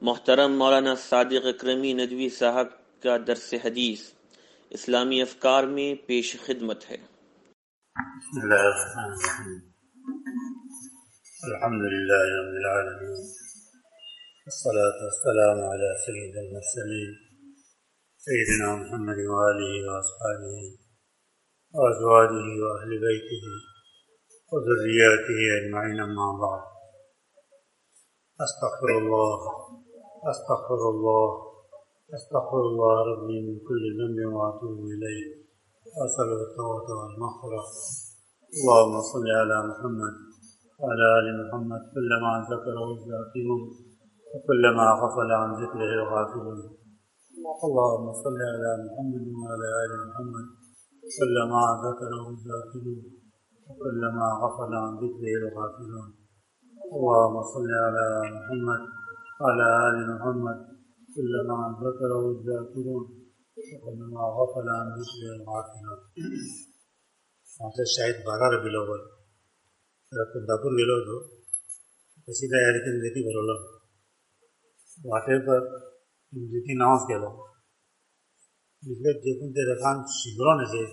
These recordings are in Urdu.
محترم مولانا صادق اکرمی ندوی صاحب کا درس حدیث اسلامی افکار میں پیش خدمت ہے۔ بسم اللہ الرحمن الرحیم، الحمد للہ رب العالمین، والصلاة والسلام علی سید المرسلین سیدنا محمد وآلہ واصحابہ وازواجہ واہل بیتہ وذریاتہ اجمعین، اما بعد۔ استغفر اللہ ربی من کل ذنب واتوب الیہ واسألہ التوبۃ والمغفرۃ۔ اللهم صل على محمد وعلى آل محمد كلما ذكره الذاكرون وكلما غفل عن ذكره الغافلون۔ اللهم صل على محمد وعلى آل محمد كلما ذكره الذاكرون وكلما غفل عن ذكره الغافلون۔ اللهم صل على محمد وعلى آل محمد كلما ذكره الذاكرون وكلما غفل عن ذكره الغافلون۔ شاید 12 ربیع الاول कुंदापूर गेलो होतो, तशी तयारी केली भरवलं वाटेर जिथे नावच गेलो तिथले जे पण ते रकान शिबरोन असे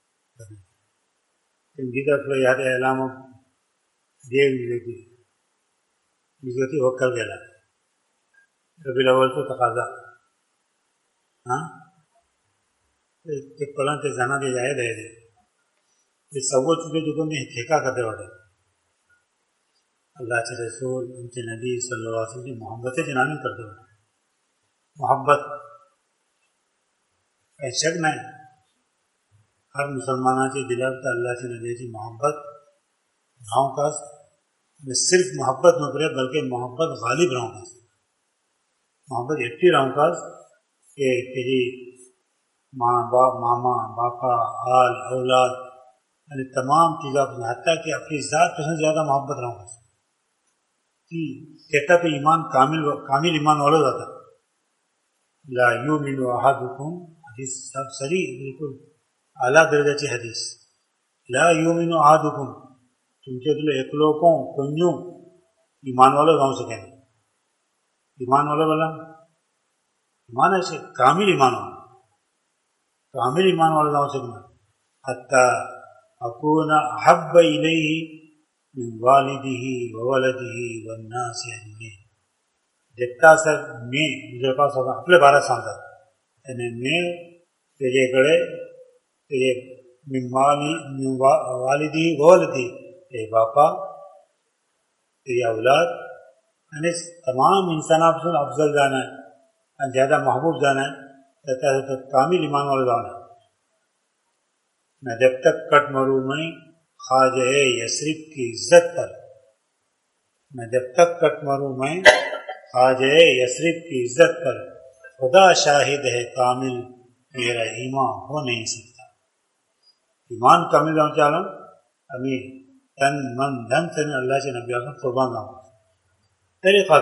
तेमकी आपलं ह्या यायला मग देव विजती वक्कल गेला रबील अव्वलचा तकाजा ते कळण ते जाना ते जाय द्यायचे ते सव्वत चुके चुकून ठेका करते वाटे اللہ کے رسول ان کے نبی صلی اللہ علیہ وسلم کی محبت جنانی کرتے ہوئے محبت شک نہیں ہر مسلمان کے دل کا اللہ کے نبی کی محبت رہوں کا صرف محبت نہ کرے بلکہ محبت غالب رہوں کا محبت اتنی رہوں کا کہ تیری ماں باپ ماما باپا آل اولاد یعنی تمام چیزیں حتیٰ کہ اپنی ذات سے زیادہ محبت رہوں گا کہتا تو ایمان کامل ایمان والا جاتا لا یؤمن احدکم، حدیث سب سری بالکل اعلیٰ درجہ کی حدیث، لا یؤمن احدکم تم کے دل اکلوکوں کنجوں ایمان والا گاؤں سے کہنا ایمان والا والا ایمان ایسے کامل ایمان والا گاؤں سے کہنا حتی اکون احب الیہ من والدہ وولدہ والناس اجمعین۔ دیکھتا سر میں مجھے پاس ہوگا اپنے 12 سال تک یعنی میں تیرے گڑے تیرے من والدی وولدی تیرے باپا تیری اولاد یعنی تمام انسانات سے افضل جانا ہے زیادہ محبوب جانا ہے کہتا ہے تو کامل ایمان والا جانا ہے۔ میں جب تک کٹ مروں میں خواجہ یثرب کی عزت پر، میں جب تک کٹ مروں میں خواجہ یثرب کی عزت پر خدا شاہد ہے کامل میرا ایمان ہو نہیں سکتا۔ ایمان کامل جاؤں چاہوں ہمیں تن من دھن سے اللہ سے نبی آسان قربان لاؤں۔ طریقہ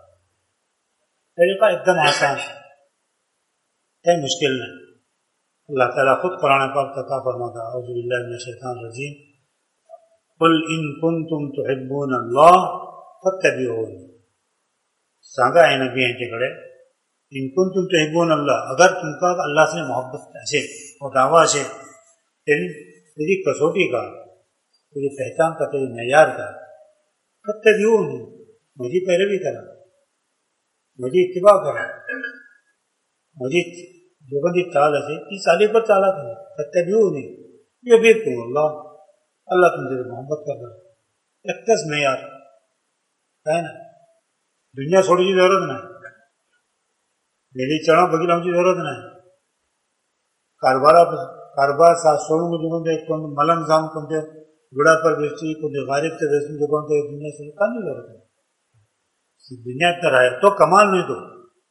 ایک دم آسان ہے مشکل نہیں۔ اللہ تعالیٰ خود قرآن پاک کا فرماتا اعوذ باللہ من الشیطان الرجیم قل ان کنتم تحبون اللہ فاتبعونی، سانگا ہے نبی ہیں کے کڑے ان کنتم تحبون اللہ، اگر تم کا اللہ سے محبت ہے اور دعویٰ ہے تیری کسوٹی کا تیری پہچان کا تیری معیار کا فاتبعونی، مجھے پیروی کرا مجھے اتباع کرا مجھے جو بندی چال ہے اس علی پر چالا کرا فاتبعونی یحببکم اللہ، اللہ تم سے محبت کر رہا ہے۔ ایک کس معیار ہے نا، دنیا چھوڑنے کی ضرورت نہیں، میری چڑھا بگیلا کی ضرورت نہیں، کاروبار ساتھ چھوڑوں گے جو بندے کون ملنگ جام کون تے گڑا پر بیچتی کون غارب سے بیچتی جو کون تے دنیا سے کام نہیں ضرورت ہے، دنیا کا رہا تو کمال نہیں تو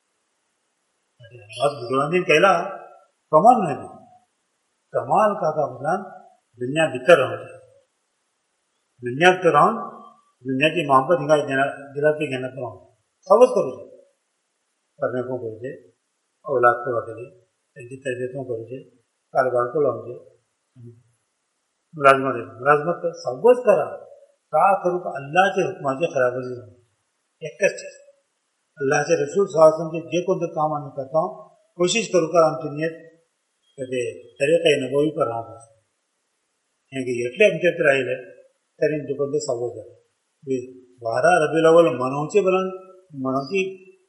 بہت بزرگان کہلا کمال نہیں تو کمال کا بدلان دنیا بھیتر رہو دنیا تو رہو دنیا کی محبت دلاتی کہنا تو رہو ثابت کرو کرنے کو کرے اولاد کو وغیرہ ان کی تربیتوں کرے کاروبار کو لاؤ ملازمت ثابت کرا کا کرو اللہ کے حکمات خراب ایک چیز अल्लाहचे रसूल सल्लल्लाहु अलैहि वसल्लम जे कोणतं काम आम्ही करतो कोशिश करू का आमची नियत कधी तरीका नबवी पर राहतो हे એટલે आमच्या तर राहिले तरी जे कोणते सवय झाले 12 रबीउल अव्वल मनवचे बलन मनवची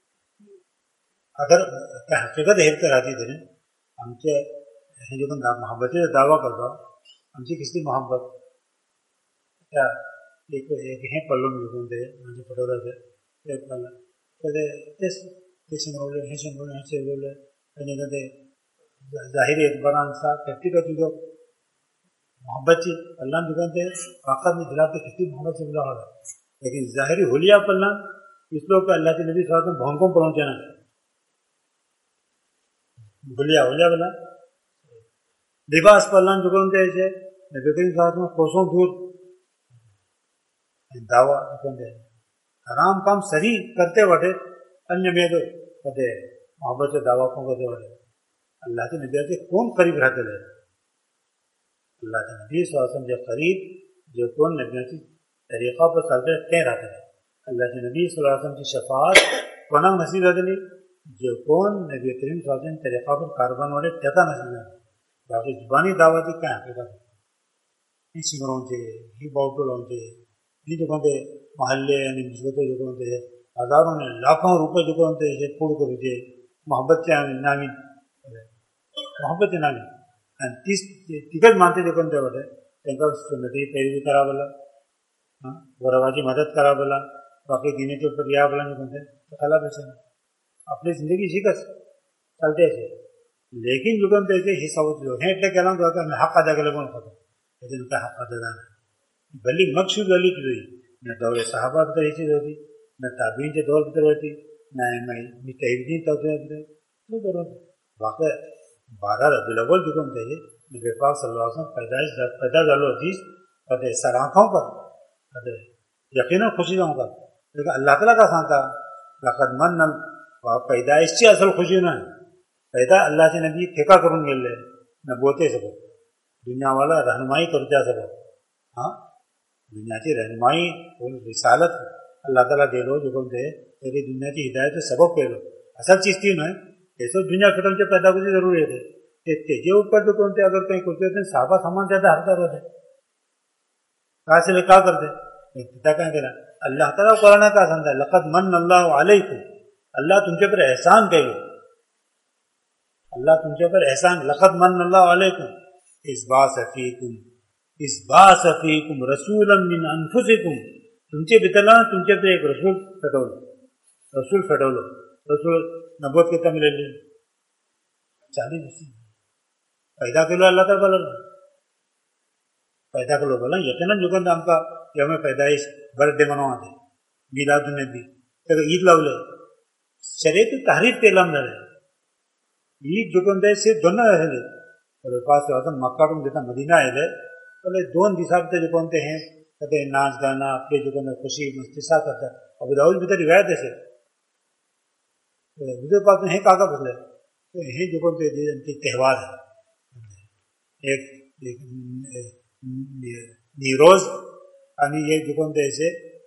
अगर हकीकत हे तर राहते तरी आमचे हे जे कोण मोहब्बतीचा दावा करतो आमची किती मोहब्बत त्या एक हे पल्लून घेऊन ते म्हणजे फोटोग्राफर ते पल्ला कधी तेच ते शिंगवले हे शिंगवले हे शिंगवले आणि कधी जाहिर एतबारांचा प्रॅक्टिकल जो मोहब्बतची अल्लाह दुकानते वाकत में दिलाते कितनी मोहब्बत से मिला होगा लेकिन जाहिरी होलिया पल्ला इस लोग का अल्लाह के नबी सल्लल्लाहु अलैहि वसल्लम भौंकों पहुंचना होलिया होलिया बोला लिबास पल्ला दुकानते ऐसे नबी करीम सल्लल्लाहु अलैहि वसल्लम कोसों दूर दावा दुकानते आराम काम सही करते वटे अन्य में तो कहते मोहब्बत से दावा को करते वटे अल्लाह के नबी से कौन करीब रहते रहे अल्लाह के नबी सल्लल्लाहु अलैहि वसल्लम के करीब जो कौन नबी की तरीक़ा पर चलते तय रहते हैं अल्लाह के नबी सल्लल्लाहु अलैहि वसल्लम की शफाअत कोना नसीब रहते जो कौन नबी करीम सल्लल्लाहु अलैहि वसल्लम तरीक़ा पर कारबन वाले त्याता नसीब है बाकी जुबानी दावती क्या हकीकत है सिमरों से ही बाउटों से ही जो कहते महल्ले यानी मुसीबतों जो कहते हैं हजारों ने लाखों रुपए जो कहते हैं पूर्ण करो जे मोहब्बत से नामी मोहब्बत नामी तीस तिकट मानते जो कोणते वाटे त्यांना सुन्नती पैरवी करावला वरवाची मदद करावला बाकी दीने के ऊपर या बोला नहीं कोणते तो खला बचे अपनी जिंदगी शिकस चलते ऐसे लेकिन जो कोणते ऐसे ही सब जो है એટલે કહેલા તો કે હક અદા કરે કોણ ખતો એટલે કે હક અદા ભલી મકસૂદ અલી की न दौरे साहबा भीतर ही चीज होती न ताबीन के दौर भीतर होती न मुतहिदीन तो बरोबर वाकई 12 रबीउल अव्वल जो कोणते नबी पाक सल्लल्लाहु अलैहि वसल्लम पैदा झालो होतीस कधी सराखां का कधी यकीनन खुशी जाऊं का लेकिन अल्लाह ताला का सांगता लक़द मन पैदाइशची असल खुशी नाही पैदा अल्लाहचे नबी ठेका करून गेले नबुवते सबब दुनिया वाला रहनुमाई करच्या सबब हाँ दुनियाची रहनुमाई और रिसालत अल्लाह ताला दिलो जो कोणते तेरी दुनियाची हिदायत सबब केलो असल चीज ती नाही ऐसा दुनिया खत्म से पैदा करने की जरूरत है तेजे ऊपर जो कौन थे अगर कहीं कुछ होते साहबा सामान ज्यादा हरकत होते कहा से क्या करते पिता कहें तेरा अल्लाह ताला कुरान का समझा लक़द मन अल्लाह अलैकुम अल्लाह तुमके पर एहसान कहो अल्लाह तुमके पर एहसान लक़द मन अल्लाह अलैकुम इस बास फीकुम रसूलन मिन अनफुसिकुम तुमचे बितला तुमचे पे एक रसूल फटवलो रसूल नबूवत कितना मिलेली 40 वर्ष पैदा केलो अल्लाह ताला बोला पैदा केलो बोला यकीनन जुगन आमका यौम पैदाइश बर्थडे मनवाते मिलादुन नबी तर ईद लावले शरीयत तहरीफ केला झाले ईद जुगन से दोन झाले तर पास आता मक्का टून देता मदीना आले बोले 2 दिवसात जो कोणते हैं कदे नाच गाना आपले जुगन खुशी मस्ती सा करतात अबू दाऊद भीतर रिवायत है विजय पाक हे काका बसले तो हे जो कोणते त्यौहार है एक नीरोज आणि एक जो कोणते ऐसे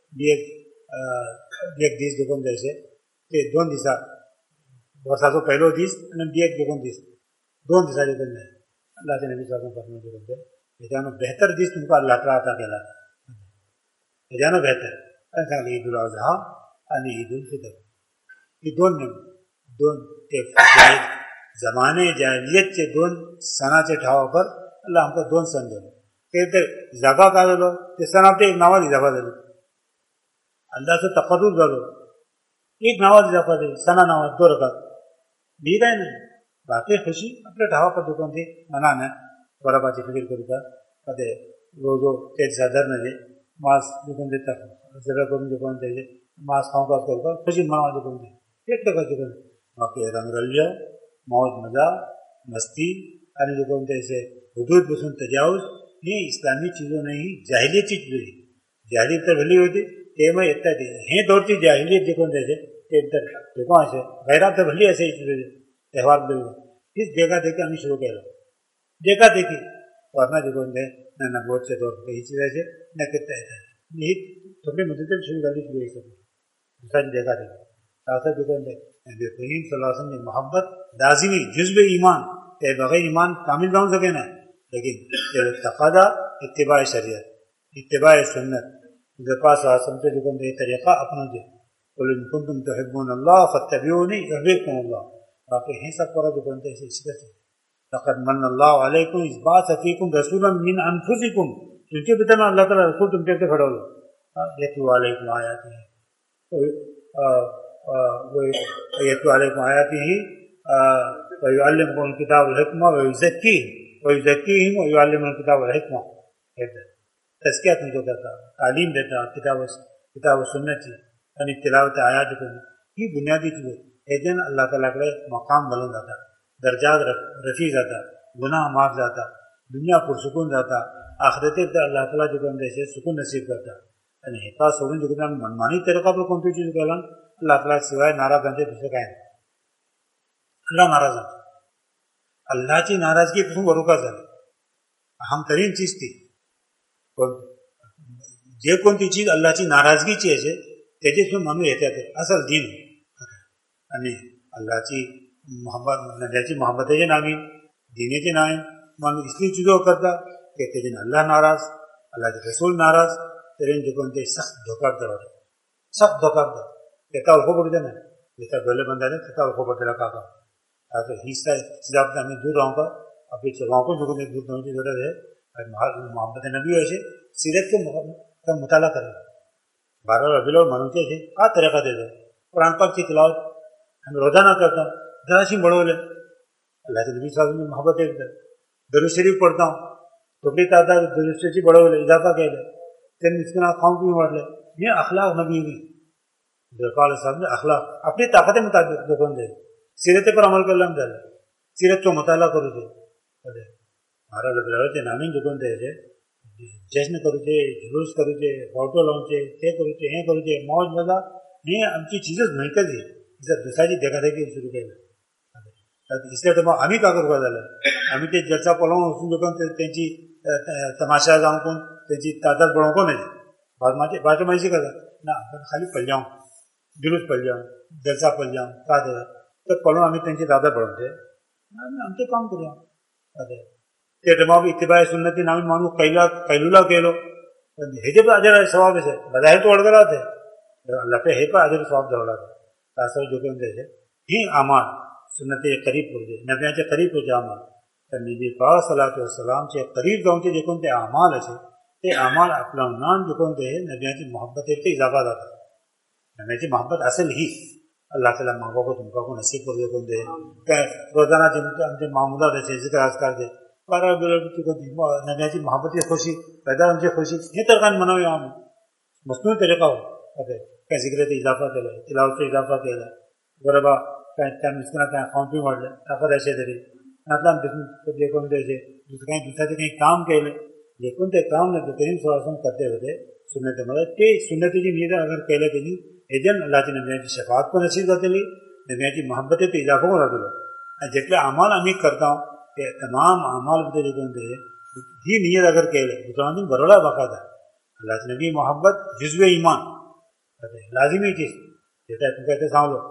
एक दिस जो कोणते ऐसे ते 2 दिवसा वर्षाचो पहिलो दीस आणि एक जो कोण दीस 2 दिवसाचे कोण नाही अल्लाहचे नबी सल्लल्लाहु अलैहि वसल्लम जो त्याच्यानं बेहतर दिस तुमका अल्लाह ताला अता केला त्याच्यानं बेहतर आणि सांगले ईदुल अजहा आणि ईदुल फितर ही दोन ते जमाने जाहिलियतचे 2 सणाचे ठावापर अल्लाह आमका 2 सण दिले ते जागा काय झालो ते सणाचे एक नावाची जागा झाली अल्लाहचं तकर्रुब झालो एक नावाची जागा झाली सणा नावात 2 रकात मी काय नाही बाकी खुशी आपल्या ठावापर दुकान ते मनाने बराबाची फिकीर करूचा कधी रोजो ते जादर नजे मांस दुकान देतात सगळं करून दुकान द्यायचे मांस खाऊन का करू खुशी मनावा दुकान दे एक टका दुकान बाकी रंगरलिया मौज मजा मस्ती आणि जो कोणते ऐसे हुदूद बसून तजावुज ही इस्लामी चीज़ों नहीं जाहिलियत चीज हुई जाहिलियत तर भली होती ते मग येतात हे दौरची जाहिलियत जे कोणते ऐसे ते तर देखो ऐसे गैरात तर भली ऐसे त्यौहार इस देखा देखी आम्ही शुरू केलं देखा देखी वरना जो कोणते न नबूवत से दौर ही चीज ऐसे न कितना ऐसा ही थोड़ी मुद्दत शुरू झाली शुरू ऐसे दूसरा देखा देखी تاسا جو نبی کریم صلی اللہ علیہ وسلم نے محبت لازمی جزو ایمان کہ بغیر ایمان کامل نہ ہو سکے نا، لیکن تقاضا اتباع شریعت، اتباع سنت پاس صلی اللہ علیہ وسلم سے جو یہ طریقہ اپنا دے، قل ان کنتم تحبون اللہ فاتبعونی یحببکم اللہ، باقی ہیں سب پر جو بنتے ہیں اسی طرح لقد من اللہ علیکم اذ بعث فیکم رسولا من انفسکم، کیونکہ بتنا اللہ تعالیٰ رسول تم سے کھڑا ہو یتلو علیکم آیاتہ یتلو علیکم آیاتہ ویعلمکم الکتاب والحکمہ ویزکیہم ویعلمکم الکتاب والحکمہ، تزکیہ تم کو کرتا، تعلیم دیتا کتاب و سنت یعنی تلاوت آیات کو، یہ بنیادی چیز ہے۔ ایک دن اللہ تعالیٰ کے مقام بلند آتا، درجات رفیع جاتا، گناہ معاف جاتا، دنیا پرسکون جاتا، آخرت اللہ تعالیٰ جو اندر سے سکون نصیب کرتا، یعنی حفاظ سکون جو کہ منمانی طریقہ پر کون سی چیز کہلان اللہ تعالیٰ سوائے ناراض بنتے دوسرے کہیں اللہ ناراض ہے، اللہ کی ناراضگی قسم بروکا جائے اہم ترین چیز تھی، یہ کون تی چیز اللہ کی ناراضگی چیز ہے تیجس میں منو احتیاط ہے، اصل دین یعنی اللہ کی محبت نبی محبت ہے نامی دینے کے نام منو اس لیے چیزوں کرتا کہ تیجن اللہ ناراض، اللہ کے رسول ناراض، تیرین جو کون تے سخت دھوکہ دار سخت دھوکہ دار کہتا الخو پڑ جانا جیسا گولے بندہ نے کہتا الخو پڑ دلا کہا تاکہ حصہ سیدھا اپنے ہمیں دور رہوں گا اپنی چلواؤں کو جو کہ دور ہونے کی ضرورت ہے، محمد نبی ویسے سیرت کا مطالعہ کرے، 12 ربیع الاول منوتے تھے کا طریقہ دے دے، قرآن پاک کی تلاوت ہم روزانہ کرتا ہوں، ذرا سی بڑھو لے اللہ کے نبی صلی اللہ علیہ وسلم کی محبت ہے، درود شریف پڑھتا ہوں ٹوٹلی تعداد درود شریف بڑھو لے اضافہ کہہ لے تین اس کے نام قوم کی مار لے، یہ اخلاق نبی ہوئی علیہ صاحب نے اخلاق اپنی طاقت مطابق دکان دے سیرت پر عمل کر لیں دے سیرت کو مطالعہ کرو دے ہمارا لگے نامی دکان دے جشن کرو چے جلوس کرو چے فوٹو لاؤں چے کرو چے ہیں کرو چے موج مزہ نہیں ہم کی چیزیں نہیں کر دی اسے دوسرا جی دیکھا دیکھی شروع کر اس لیے تو ہمیں کا کروا دل ہمیں تے جلسہ پڑھوں اس دکان تینچی تماشا جاؤں کون تینچی تعداد بڑھوں کو نہیں بعد میں ایسے کرتا نہ خالی پڑھ جاؤں جلوس پڑھ جاؤں جلسہ پڑھ جاؤں کا دے تو پڑھوں ہمیں تینچی زیادہ پڑھوں تھے ہم تو کام کر جاؤں تمام اتباع سنتی نامی مانو قیلولہ کہہ لو ہے پر اجر ثواب سے بظاہر تو اڑ گلا تھے اللہ پہ ہے پر اجر ثواب دوڑا تھا تاثر جو کہ ہی اعمال سنت قریب ہو جائے نبیاں سے قریب ہو جائے عمل نبی پاک صلی اللہ علیہ وسلم سے قریب جاؤں جو کہ اعمال ہے یہ اعمال اپنا نام جو کہ نبیاں کی محبت ہے اضافہ تھا نبیاں کی محبت اصل ہی اللہ تعالیٰ ماں باپ کو تم کو نصیب کر دے روزانہ جن معمولات ہے ذکر اذکار دے نبیاں کی محبت کی خوشی پیدا ان سے خوشی یہ ترکان منوی عام مصنوعی طریقہ ہو کہیں ذکر سے اضافہ کر لے تلاوت سے اضافہ کر لے غربا کہیں مسکنا کہیں قوم بھی مر لے طاقت ایسے دے مطلب کہیں دوسرا کہیں کام کہہ لے لیکن تے کام نے کریم صلی اللہ علیہ وسلم کرتے ہوتے سنت مدد کہ سنت کی نیت اگر کہہ لیتے نہیں ایجن اللہ کی نبیاں کی شفاعت کو نصیب کرتے لی نبیاں کی محبت پہ اضافہ کو رکھ لو جتنے اعمال امی کرتا ہوں کہ تمام اعمال بتے جو ہی نیت اگر کہہ لے تو برولا باقاعدہ اللہ کی نبی محبت جزو ایمان لازمی چیز جیسا تم کہتے سامھ لو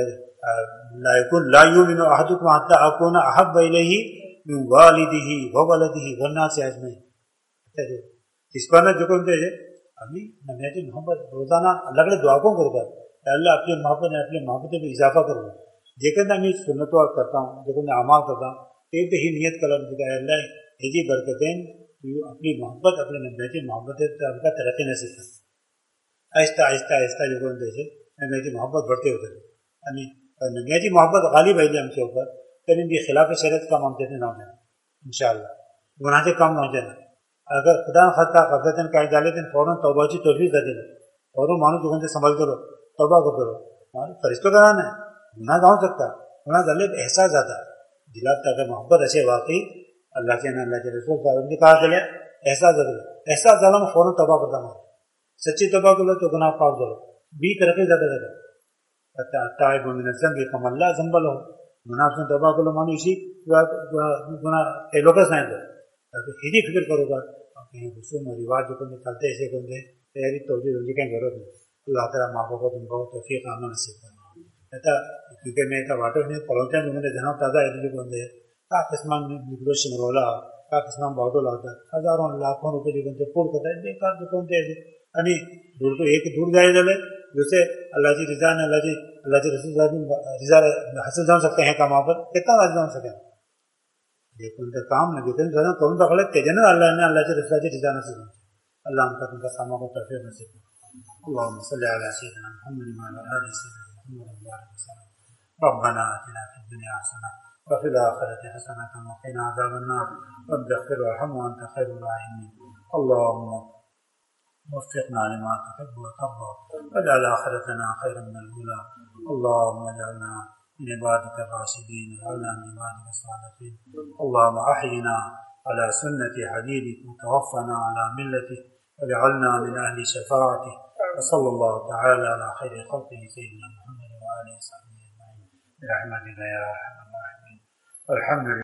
لا یؤمن احدکم حتی اکون احب الیہ من والدہ وولدہ والناس اجمعین اس پر جو کہ ابھی نبی کی محبت روزانہ اللہ کے دعا کو کرتا ہے اللہ اپنی محبت نے اپنی محبت میں اضافہ کروں جیکن میں سنتوں کرتا ہوں جیکن میں اعمال کرتا ہوں ایک ہی نیت کر اللہ ہجی برکتیں اپنی محبت اپنے نبی کی محبت کا ترقی نہ سیکھا آہستہ آہستہ آہستہ جو کہ نبی کی محبت بڑھتے ہوتے یعنی نبی کی محبت غالب ہے ہم کے اوپر لیکن یہ خلاف شریعت کام ہم کہتے نہ ہو جانا انشاءاللہ گناہ سے کام نہ ہو جانا اگر خدا خطا قبضہ کہیں ڈالے تو فوراً توبہ کی توفیق دے دینا فوراً مانو جو سے سنبھل کرو توبہ کو کرو فرشتوں کا نام ہے گناہ نہ ہو سکتا گناہ ڈالے احساس آتا دلاتا اگر محبت ایسے واقعی اللہ کے اللہ کے رسول صاحب نے کہا چلے احساس احساس ڈالا میں فوراً توبہ کرتا ہوں سچی توبہ کرو تو گناہ پاک کرو بھی ترقی زیادہ تائب من الذنب کم اللہ زنبل ہو گناہ سے توبہ کرو مانو اسی گناہ لوکس نہیں دو ہی فکر کرو گا کہیں رسوم و رواج جو چلتے ایسے کرتے تیاری توجہ کہیں ضرورت نہیں اللہ تعالیٰ ماں باپ کو تم کو توفیق عامہ نصیب کرنا کیونکہ میں واٹر نے پلوٹین میں جہاں تازہ ایڈلی بندے کا قسمان نگروش مرولا کا قسمان باٹول آتا ہزاروں لاکھوں روپے جو بنتے پور کرتا ہے بیکار جو بنتے یعنی دور تو ایک دور جائے جلے جسے اللہ جی رضا نے اللہ جی رسول رضا حاصل جان سکتے ہیں کام پر کتنا راضی جان سکیں لیکن کام نہ دیتے ہیں کروں تو غلط تیجن اللہ نے اللہ جی رسول جی رضا نصیب اللہ ہم کا تم کا سامان کو ترفیع نصیب اللهم صل على سيدنا محمد وعلى آل سيدنا محمد وبارك وسلم ربنا آتنا في الدنيا حسنة وفي الآخرة حسنة وقنا عذاب النار رب اغفر وارحم وأنت خير الراحمين اللهم وفقنا لما تحب وترضى واجعل آخرتنا خيرا من الأولى اللهم اجعلنا من عبادك الراشدين واجعلنا من عبادك الصالحين اللهم أحينا على سنة حبيبك وتوفنا على ملته واجعلنا من أهل شفاعته وصلى الله تعالى على خير خلقه سيدنا محمد وآله وصحبه أجمعين برحمتك يا أرحم الراحمين والحمد لله.